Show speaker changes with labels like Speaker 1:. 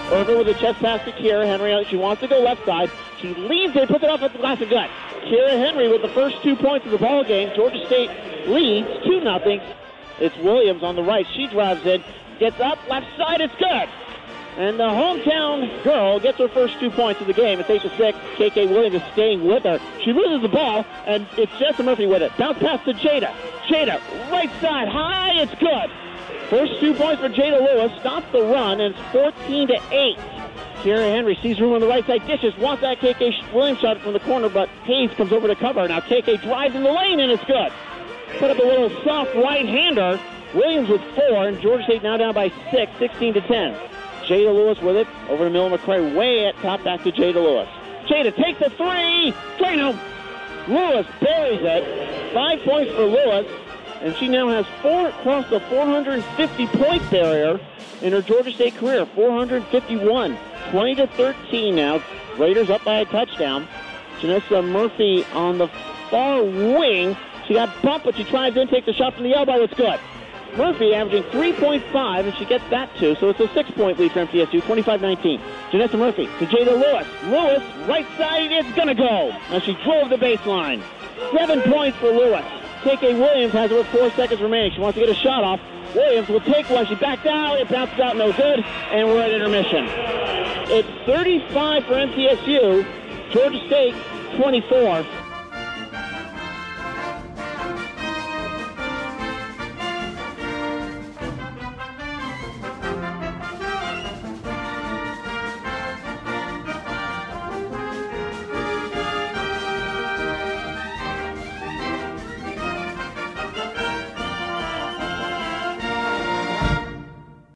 Speaker 1: Irvin with a chest pass to Kira Henry. She wants to go left side. She leaves it, puts it off at the glass of gut. Kira Henry with the first 2 points of the ball game. Georgia State leads 2-0. It's Williams on the right. She drives in, gets up, left side, it's good. And the hometown girl gets her first 2 points of the game. It's 8-6. KK Williams is staying with her. She loses the ball, and it's Jessa Murphy with it. Bounce pass to Jada. Jada, right side, high, it's good. First 2 points for Jada Lewis. Stops the run, and it's 14-8. Kira Henry sees room on the right side, dishes, wants that KK Williams shot from the corner, but Hayes comes over to cover. Now KK drives in the lane, and it's good. Put up a little soft right-hander. Williams with 4, and Georgia State now down by 6, 16-10. Jada Lewis with it, over to Miller McCray, way at top, back to Jada Lewis. Jada takes a 3, Drano. Lewis buries it, 5 points for Lewis, and she now has 4 across the 450-point barrier in her Georgia State career, 451. 20-13 now, Raiders up by a touchdown. Janessa Murphy on the far wing. She got bumped, but she tries in, takes a shot from the elbow, it's good. Murphy averaging 3.5, and she gets that too, so it's a 6-point lead for MTSU, 25-19. Janessa Murphy to Jada Lewis. Lewis, right side, it's gonna go. As she drove the baseline. 7 points for Lewis. KK Williams has it with 4 seconds remaining. She wants to get a shot off. Williams will take one. She backed out. It bounces out, no good, and we're at intermission. It's 35 for MTSU. Georgia State, 24.